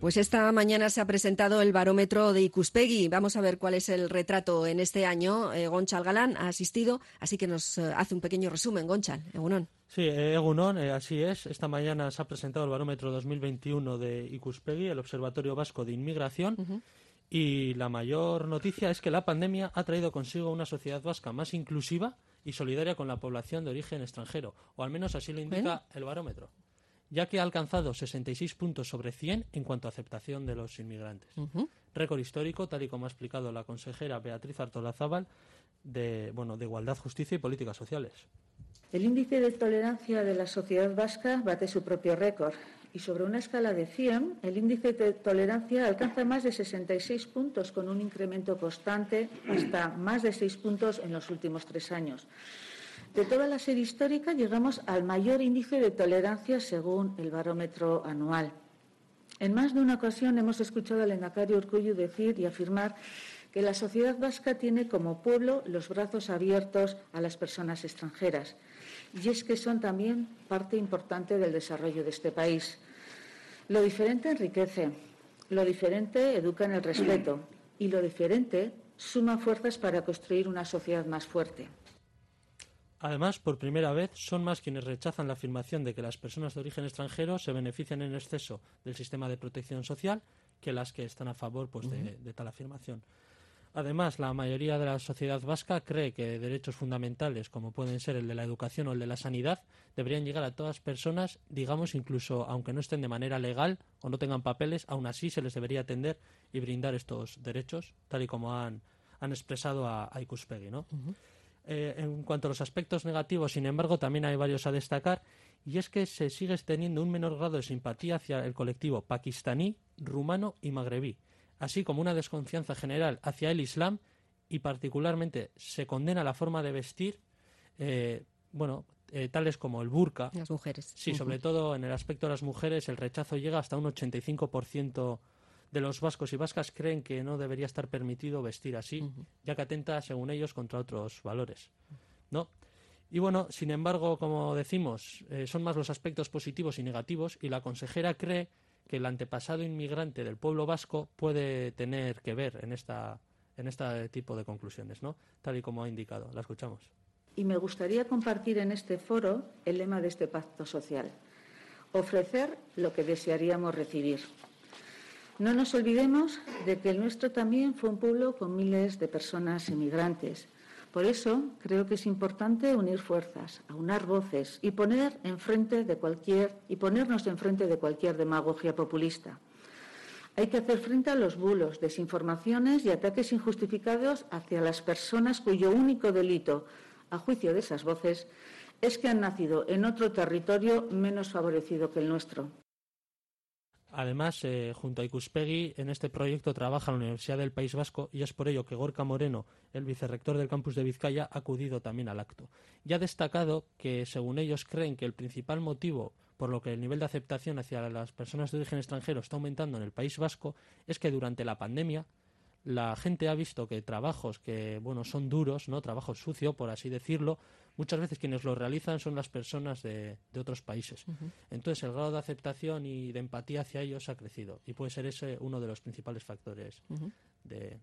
Pues esta mañana se ha presentado el barómetro de Ikuspegi. Vamos a ver cuál es el retrato en este año. Gonchal Galán ha asistido, así que nos hace un pequeño resumen. Gonchal, Egunon. Sí, Egunon, así es. Esta mañana se ha presentado el barómetro 2021 de Ikuspegi, el Observatorio Vasco de Inmigración, y la mayor noticia es que la pandemia ha traído consigo una sociedad vasca más inclusiva y solidaria con la población de origen extranjero, o al menos así lo indica el barómetro, ya que ha alcanzado 66 puntos sobre 100 en cuanto a aceptación de los inmigrantes. Récord histórico, tal y como ha explicado la consejera Beatriz Artolazábal de Igualdad, Justicia y Políticas Sociales. El índice de tolerancia de la sociedad vasca bate su propio récord y sobre una escala de 100, el índice de tolerancia alcanza más de 66 puntos con un incremento constante hasta más de 6 puntos en los últimos 3 años. De toda la serie histórica llegamos al mayor índice de tolerancia según el barómetro anual. En más de una ocasión hemos escuchado al lehendakari Urkullu decir y afirmar que la sociedad vasca tiene como pueblo los brazos abiertos a las personas extranjeras. Y es que son también parte importante del desarrollo de este país. Lo diferente enriquece, lo diferente educa en el respeto y lo diferente suma fuerzas para construir una sociedad más fuerte. Además, por primera vez, son más quienes rechazan la afirmación de que las personas de origen extranjero se benefician en exceso del sistema de protección social que las que están a favor de tal afirmación. Además, la mayoría de la sociedad vasca cree que derechos fundamentales, como pueden ser el de la educación o el de la sanidad, deberían llegar a todas personas, digamos, incluso aunque no estén de manera legal o no tengan papeles, aún así se les debería atender y brindar estos derechos, tal y como han expresado a Ikuspegi, ¿no? En cuanto a los aspectos negativos, sin embargo, también hay varios a destacar, y es que se sigue teniendo un menor grado de simpatía hacia el colectivo pakistaní, rumano y magrebí, así como una desconfianza general hacia el Islam, y particularmente se condena la forma de vestir, tales como el burka. Las mujeres. Sí, sobre todo en el aspecto de las mujeres, el rechazo llega hasta un 85% de los vascos y vascas creen que no debería estar permitido vestir así, ya que atenta, según ellos, contra otros valores, ¿no? Y bueno, sin embargo, como decimos, son más los aspectos positivos y negativos, y la consejera cree que el antepasado inmigrante del pueblo vasco puede tener que ver en este tipo de conclusiones, ¿no? Tal y como ha indicado. La escuchamos. Y me gustaría compartir en este foro el lema de este pacto social: ofrecer lo que desearíamos recibir. No nos olvidemos de que el nuestro también fue un pueblo con miles de personas inmigrantes. Por eso creo que es importante unir fuerzas, aunar voces y ponernos enfrente de cualquier demagogia populista. Hay que hacer frente a los bulos, desinformaciones y ataques injustificados hacia las personas cuyo único delito, a juicio de esas voces, es que han nacido en otro territorio menos favorecido que el nuestro. Además, junto a Ikuspegi, en este proyecto trabaja la Universidad del País Vasco, y es por ello que Gorka Moreno, el vicerrector del campus de Vizcaya, ha acudido también al acto. Y ha destacado que, según ellos, creen que el principal motivo por lo que el nivel de aceptación hacia las personas de origen extranjero está aumentando en el País Vasco es que durante la pandemia la gente ha visto que trabajos que son duros, ¿no? Trabajo sucio, por así decirlo, muchas veces quienes lo realizan son las personas de otros países. Entonces el grado de aceptación y de empatía hacia ellos ha crecido, y puede ser ese uno de los principales factores de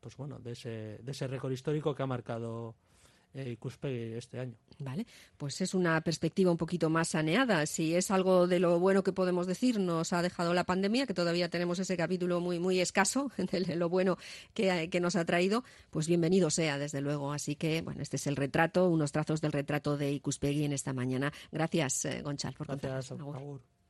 ese récord histórico que ha marcado Ikuspegi este año. Vale, pues es una perspectiva un poquito más saneada. Si es algo de lo bueno que podemos decir, nos ha dejado la pandemia, que todavía tenemos ese capítulo muy, muy escaso de lo bueno que nos ha traído, pues bienvenido sea, desde luego. Así que, bueno, este es el retrato, unos trazos del retrato de Ikuspegi en esta mañana. Gracias, Gonchal, por contarnos. Gracias, Agur.